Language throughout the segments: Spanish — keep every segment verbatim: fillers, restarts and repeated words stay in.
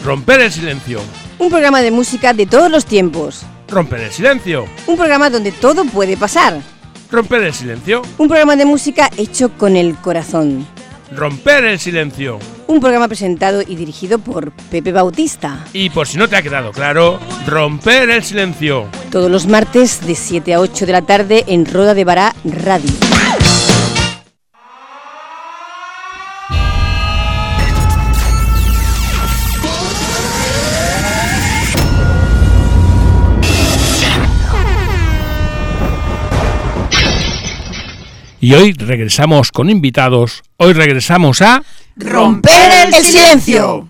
Romper el silencio. Un programa de música de todos los tiempos. Romper el silencio. Un programa donde todo puede pasar. Romper el silencio. Un programa de música hecho con el corazón. Romper el silencio. Un programa presentado y dirigido por Pepe Bautista. Y por si no te ha quedado claro, Romper el silencio. Todos los martes de siete a ocho de la tarde en Roda de Bará Radio. Y hoy regresamos con invitados. Hoy regresamos a Romper el silencio.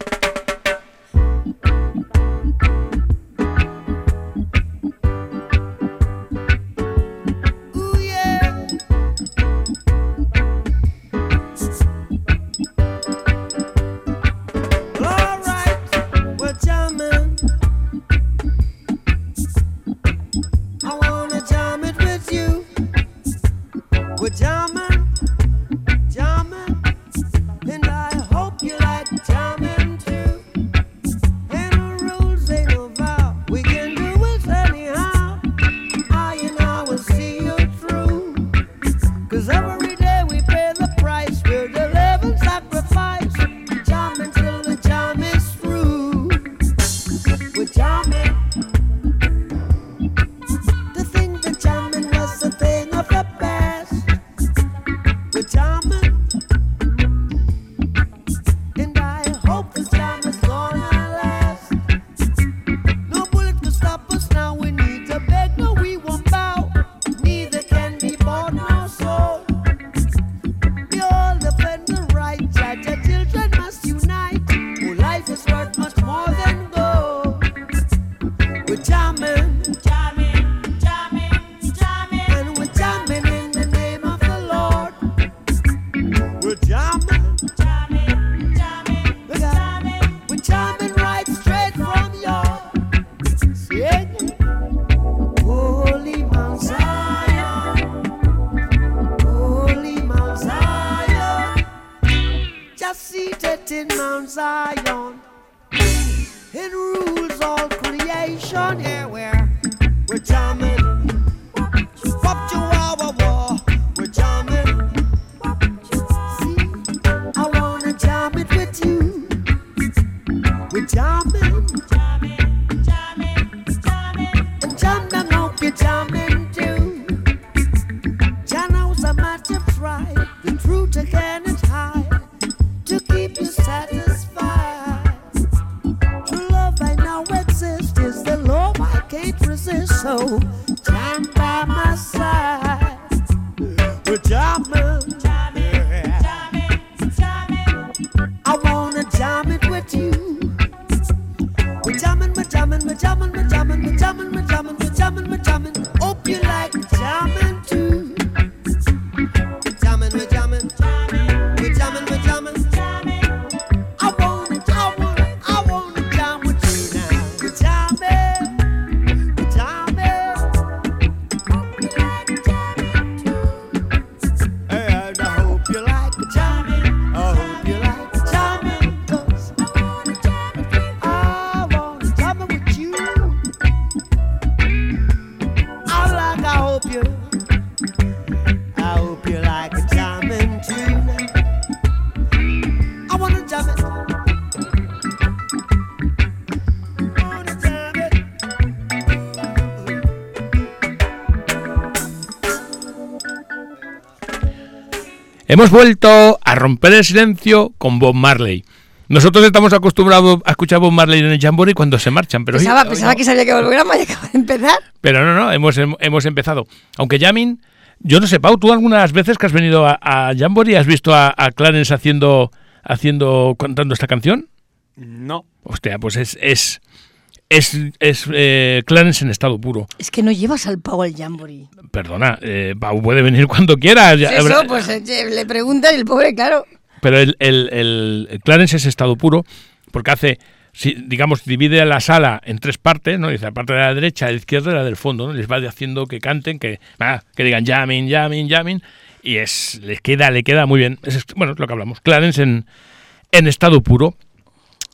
Hemos vuelto a romper el silencio con Bob Marley. Nosotros estamos acostumbrados a escuchar a Bob Marley en el Jamboree cuando se marchan, pero pensaba, hoy, pensaba hoy no. que sabía que volviéramos y acaba de empezar. Pero no, no, hemos hemos empezado. Aunque Jamming, yo no sé, Pau, tú algunas veces que has venido a, a Jamboree has visto a, a Clarence haciendo haciendo cantando esta canción. No. Hostia, pues es es es, es eh, Clarence en estado puro. Es que no llevas al Pau al Jamboree. Perdona, eh, Pau puede venir cuando quiera. Pues eso, pues eh, le pregunta y el pobre, claro. Pero el, el, el, el Clarence es estado puro porque hace, si, digamos, divide la sala en tres partes, ¿no? Dice la parte de la derecha, la izquierda y la del fondo, ¿no? Les va haciendo que canten, que, ah, que digan jamming, jamming, jamming, y es, les queda, le queda muy bien. Es, bueno, es lo que hablamos. Clarence en, en estado puro.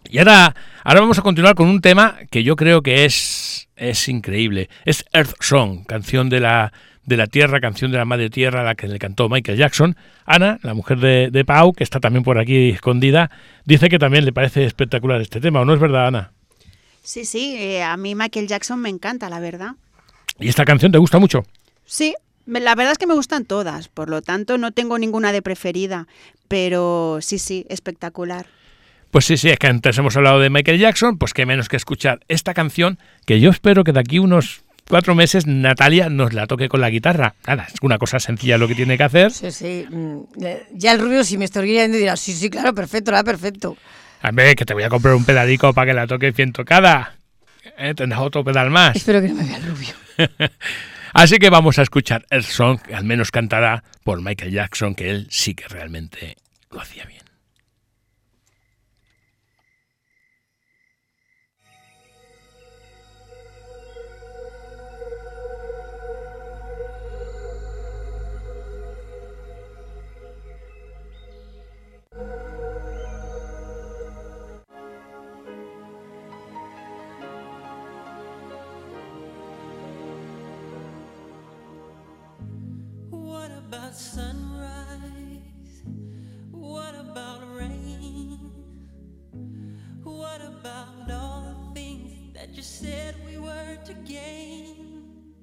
Y ahora, ahora vamos a continuar con un tema que yo creo que es, es increíble. Es Earth Song, canción de la, de la Tierra, canción de la Madre Tierra, la que le cantó Michael Jackson. Ana, la mujer de, de Pau, que está también por aquí escondida, dice que también le parece espectacular este tema, ¿o no es verdad, Ana? Sí, sí, eh, a mí Michael Jackson me encanta, la verdad. ¿Y esta canción te gusta mucho? Sí, la verdad es que me gustan todas, por lo tanto no tengo ninguna de preferida, pero sí, sí, espectacular. Pues sí, sí, es que antes hemos hablado de Michael Jackson, pues qué menos que escuchar esta canción, que yo espero que de aquí unos cuatro meses Natalia nos la toque con la guitarra. Nada, es una cosa sencilla lo que tiene que hacer. Sí, sí. Ya el Rubio, si me estoy riendo, dirá, sí, sí, claro, perfecto, la perfecto. A ver, que te voy a comprar un pedalico para que la toques bien tocada. ¿Eh? Tendrás otro pedal más. Espero que no me vea el Rubio. Así que vamos a escuchar Earth Song, al menos cantada por Michael Jackson, que él sí que realmente lo hacía bien. Sunrise, what about rain? What about all the things that you said we were to gain?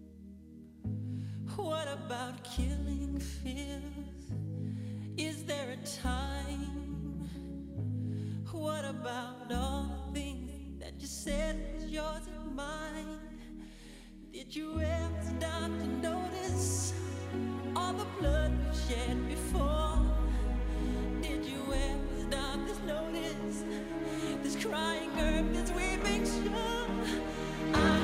What about killing fears? Is there a time? What about all the things that you said was yours and mine? Did you ever stop to notice all the blood we've shed before? Did you ever stop to notice this crying earth, this weeping shore? I,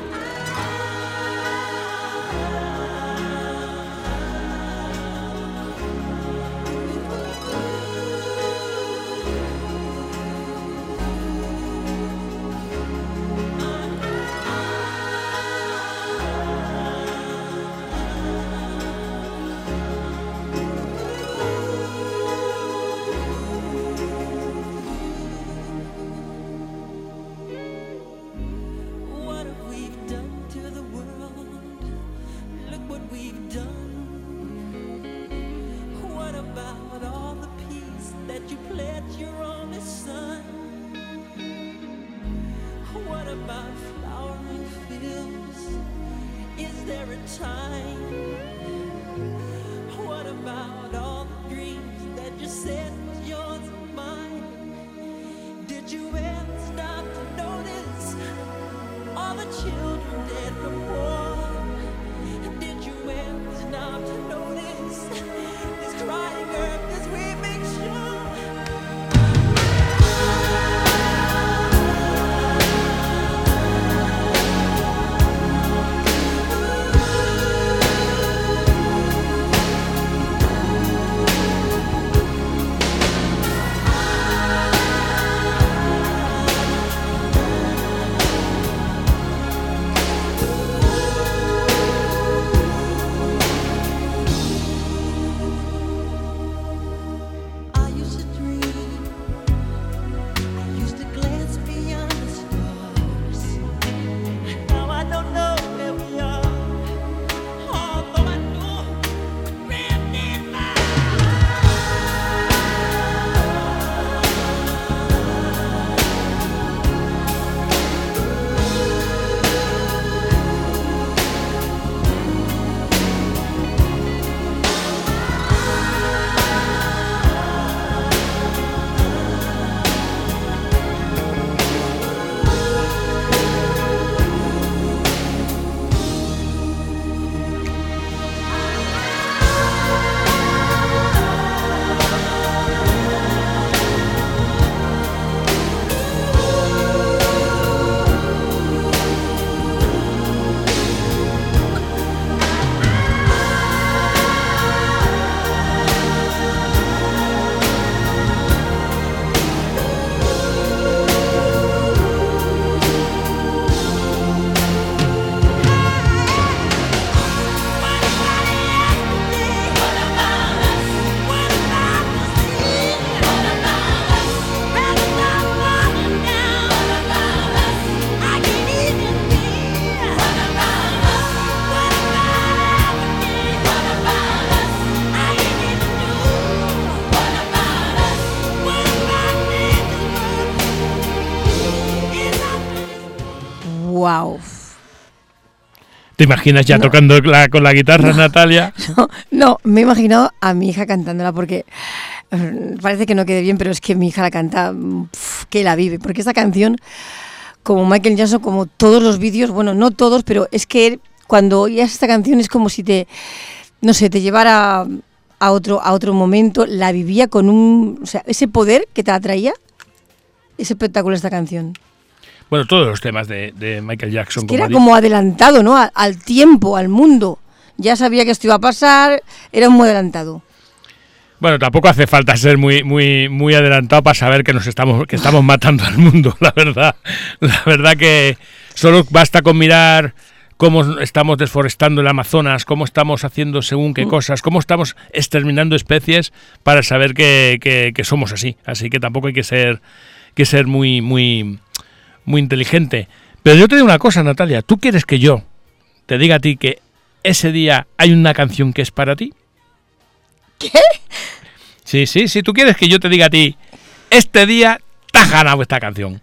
Wow. ¿Te imaginas ya No. tocando la, con la guitarra, No. Natalia? No, no, me he imaginado a mi hija cantándola porque eh, parece que no quede bien, pero es que mi hija la canta, pf, que la vive. Porque esta canción, como Michael Jackson, como todos los vídeos, bueno, no todos, pero es que él, cuando oías esta canción es como si te, no sé, te llevara a otro, a otro momento, la vivía con un, o sea, ese poder que te atraía, es espectacular esta canción. Bueno, todos los temas de, de Michael Jackson. Es que era di- como adelantado, ¿no? A- al tiempo, al mundo. Ya sabía que esto iba a pasar, era muy adelantado. Bueno, tampoco hace falta ser muy muy muy adelantado para saber que nos estamos que estamos matando al mundo, la verdad. La verdad que solo basta con mirar cómo estamos desforestando el Amazonas, cómo estamos haciendo según qué cosas, cómo estamos exterminando especies para saber que, que, que somos así. Así que tampoco hay que ser que ser muy muy muy inteligente. Pero yo te digo una cosa, Natalia, ¿tú quieres que yo te diga a ti que ese día hay una canción que es para ti? ¿Qué? Sí, sí, sí, tú quieres que yo te diga a ti, este día te has ganado esta canción.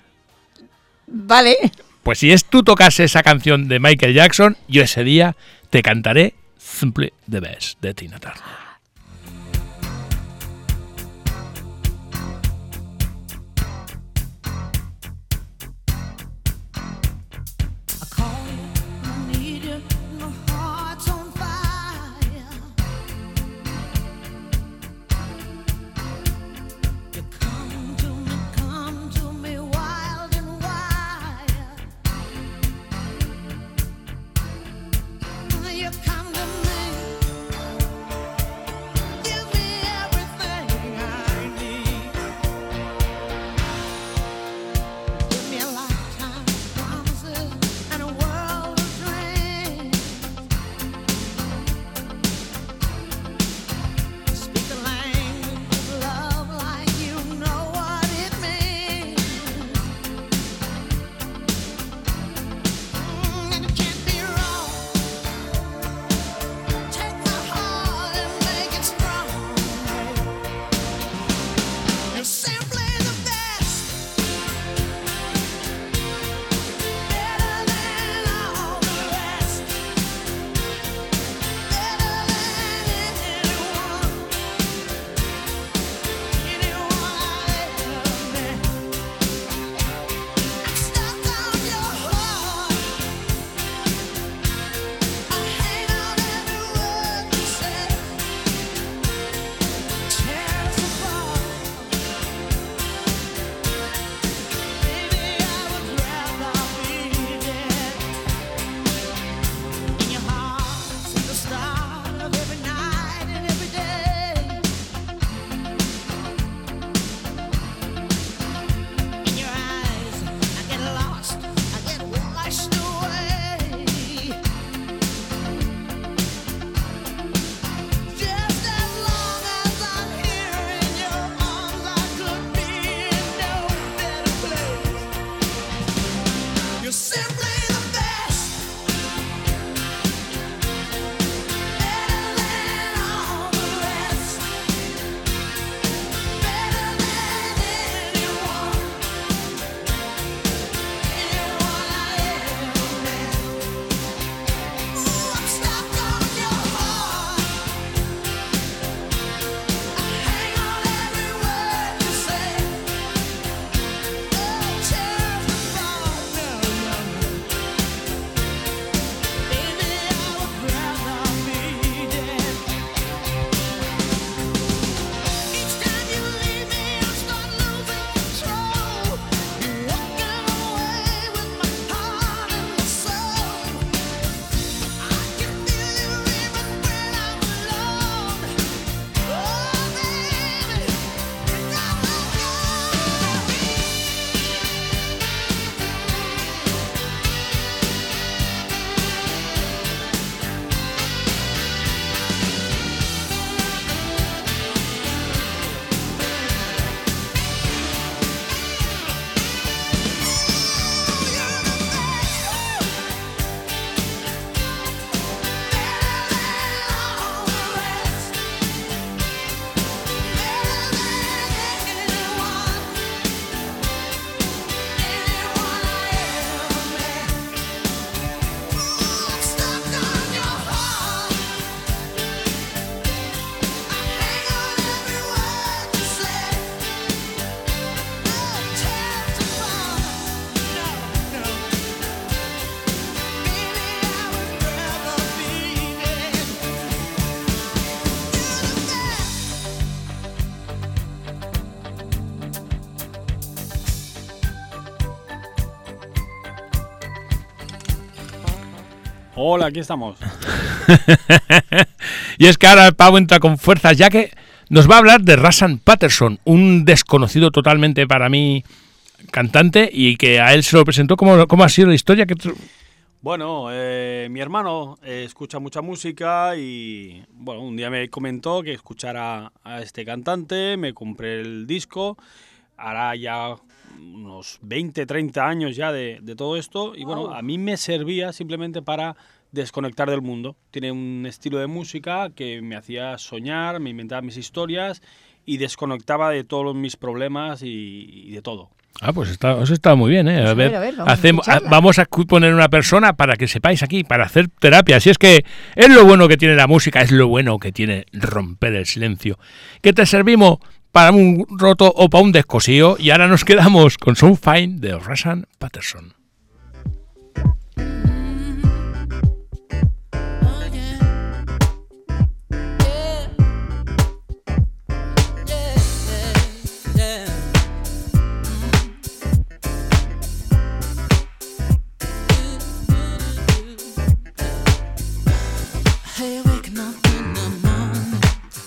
Vale. Pues si es tú tocas esa canción de Michael Jackson, yo ese día te cantaré Simply the Best de Tina Turner. I call you, I need you, my heart's on fire. You come to me, come to me wild and wild. You come to me. Hola, aquí estamos. Y es que ahora el pavo entra con fuerzas, ya que nos va a hablar de Russell Patterson, un desconocido totalmente para mí cantante, y que a él se lo presentó. ¿Cómo, cómo ha sido la historia? Que Bueno, eh, mi hermano eh, escucha mucha música y bueno, un día me comentó que escuchara a este cantante, me compré el disco, hará ya unos veinte, treinta años ya de, de todo esto, y bueno, a mí me servía simplemente para desconectar del mundo. Tiene un estilo de música que me hacía soñar, me inventaba mis historias y desconectaba de todos mis problemas y, y de todo. Ah, pues está, eso está muy bien, ¿eh? A Pues a ver, ver, a ver, vamos a hacemos, a- escucharla. vamos a cu- poner una persona para que sepáis aquí, para hacer terapia. Si es que es lo bueno que tiene la música, es lo bueno que tiene romper el silencio. ¿Qué te servimos para un roto o para un descosío? Y ahora nos quedamos con Sound Fine de Russell Patterson. Hey, waking up in the morning,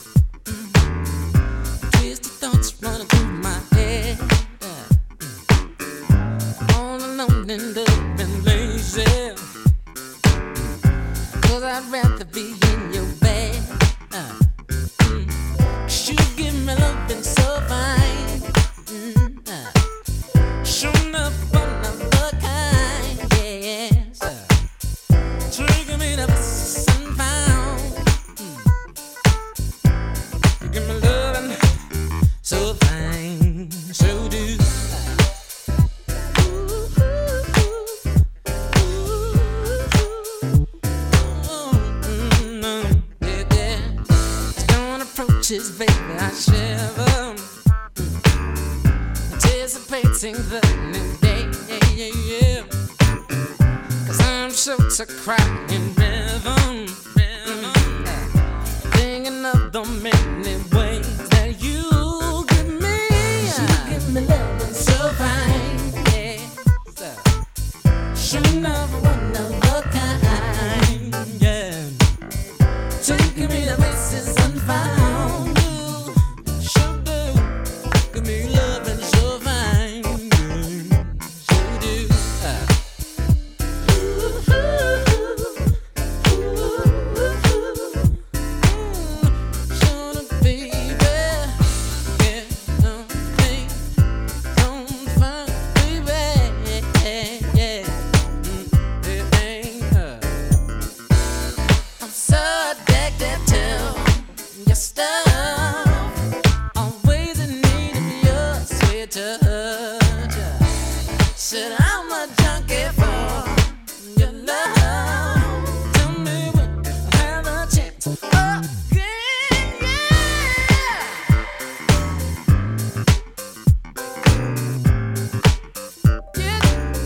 twisted thoughts running through my head. All alone and up and lazy, 'cause I'd rather be in your bed. Uh, mm. 'Cause you give me loving so fine. Mm, uh. Sure enough, one of a kind, yes. Uh, Trigger me to sunfound. You give me loving so fine, so do. Ooh, mm, mm, yeah, yeah. Dawn approaches, baby, I shiver, anticipating the new day, yeah, yeah, yeah. 'Cause I'm so to cry in rhythm, rhythm, thinking of the many ways that you give me. You give me love so fine, yeah. Sure enough, one of a kind, yeah. Taking me to places unfound. Ooh, sure do. Give me loving so fine, yeah. Sure do. Uh. Said I'm a junkie for your love. Tell me when I have a chance again, yeah. Yeah.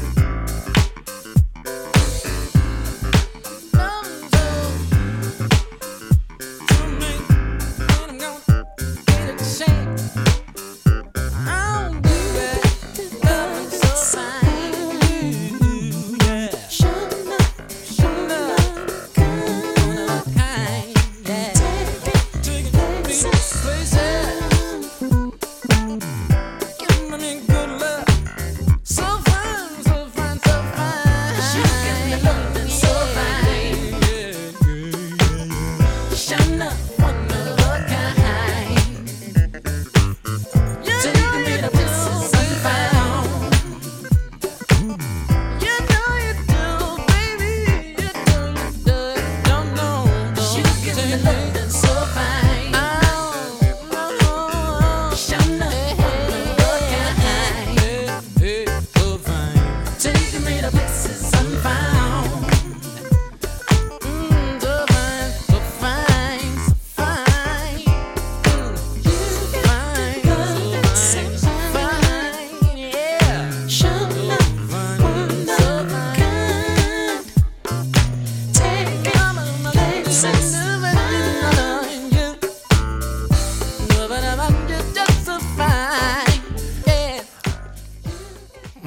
Love so. Tell me when I'm gonna get a chance. I'll be back. Love so fine.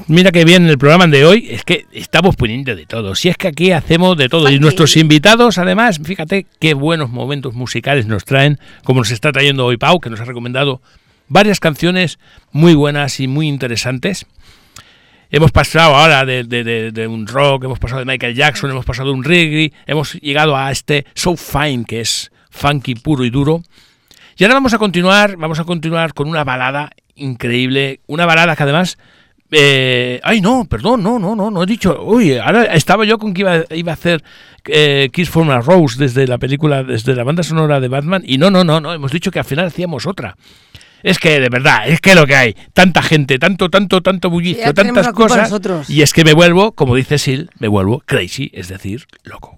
mira que bien el programa de hoy, es que estamos poniendo de todo. Si es que aquí hacemos de todo. Y nuestros invitados, además, fíjate qué buenos momentos musicales nos traen, como nos está trayendo hoy Pau, que nos ha recomendado varias canciones muy buenas y muy interesantes. Hemos pasado ahora de, de, de, de un rock, hemos pasado de Michael Jackson, hemos pasado de un reggae, hemos llegado a este So Fine, que es funky puro y duro. Y ahora vamos a continuar, vamos a continuar con una balada increíble, una balada que además... Eh, ay, no, perdón, no, no, no, no he dicho... Uy, ahora estaba yo con que iba, iba a hacer eh, Kiss from a Rose desde la película, desde la banda sonora de Batman, y no, no, no, no, hemos dicho que al final hacíamos otra. Es que, de verdad, es que lo que hay, tanta gente, tanto, tanto, tanto bullicio, ya tantas cosas, nosotros. Y es que me vuelvo, como dice Sil, me vuelvo crazy, es decir, loco.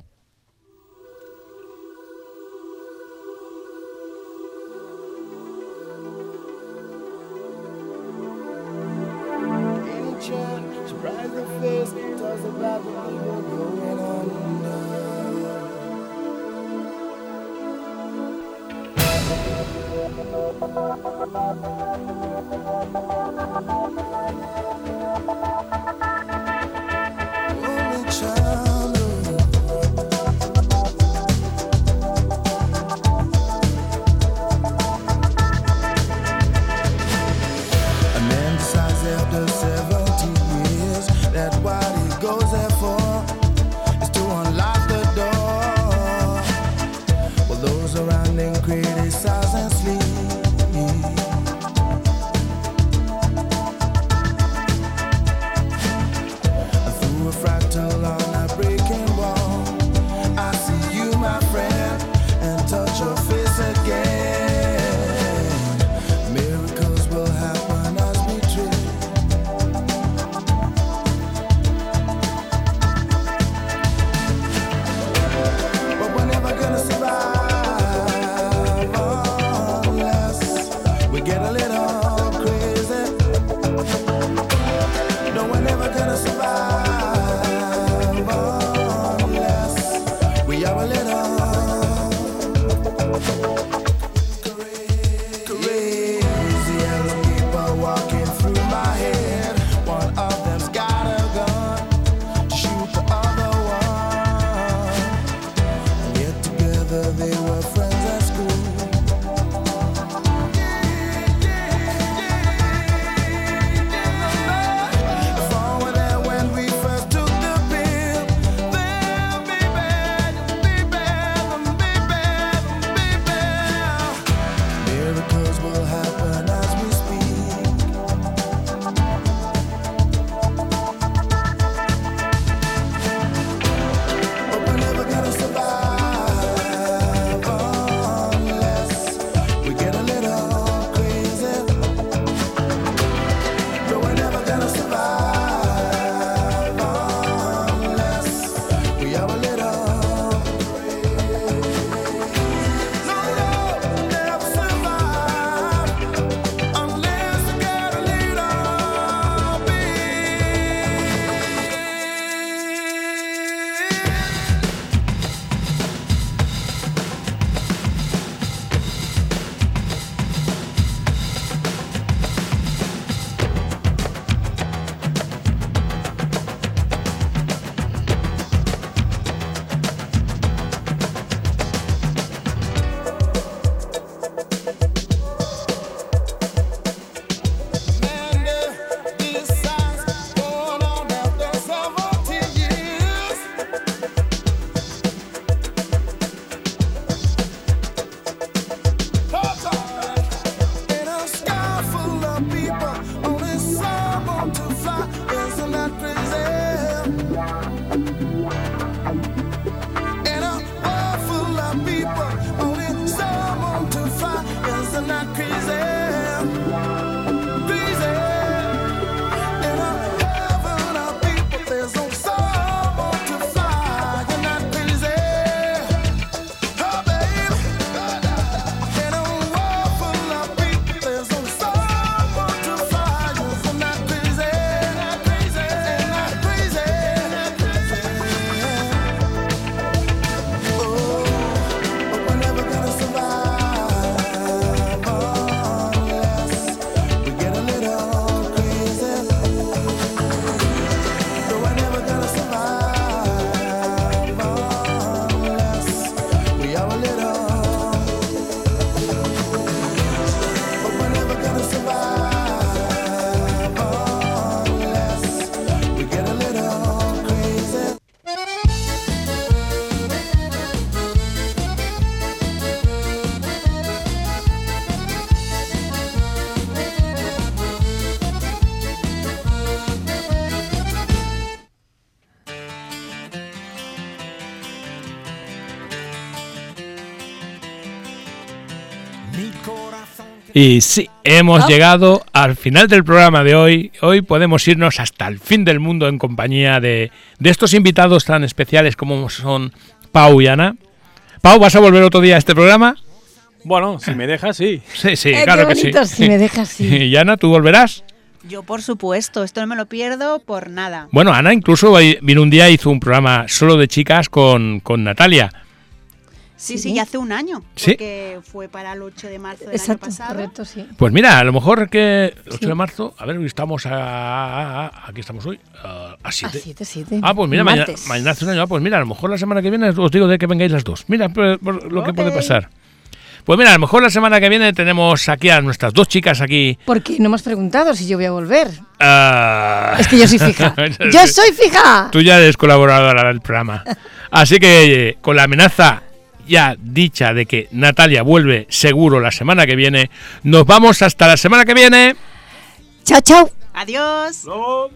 Y sí, hemos ¿No? llegado al final del programa de hoy. Hoy podemos irnos hasta el fin del mundo en compañía de, de estos invitados tan especiales como son Pau y Ana. Pau, ¿vas a volver otro día a este programa? Bueno, si me dejas, sí. Sí, sí, Eh, claro qué que sí. bonito, si me dejas, sí. Y Ana, ¿tú volverás? Yo, por supuesto, esto no me lo pierdo por nada. Bueno, Ana incluso vino un día y hizo un programa solo de chicas con, con Natalia. Sí, sí, Sí. ya hace un año, Sí. porque fue para el ocho de marzo del Exacto, año pasado. correcto, sí. Pues mira, a lo mejor que el ocho Sí. de marzo, a ver, hoy estamos a, a- a- aquí estamos hoy, a, a A siete. siete, siete. Ah, pues mira, mañana, Martes. mañana hace un año. Ah, pues mira, a lo mejor la semana que viene os digo de que vengáis las dos. Mira por- por lo que Ok. puede pasar. Pues mira, a lo mejor la semana que viene tenemos aquí a nuestras dos chicas aquí. ¿Por qué no me has preguntado si yo voy a volver? Ah, Es que yo soy fija. ¡Yo soy fija! Tú ya eres colaboradora del programa. Así que eh, con la amenaza ya dicha de que Natalia vuelve seguro la semana que viene, nos vamos hasta la semana que viene. ¡Chao, chao! Adiós. No.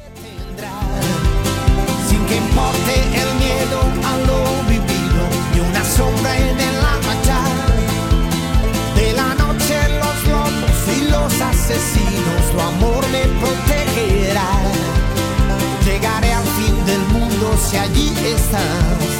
Sin que importe el miedo a lo vivido, ni una sombra en el amachar de la noche, los lobos y los asesinos, tu amor me protegerá. Llegaré al fin del mundo si allí estás.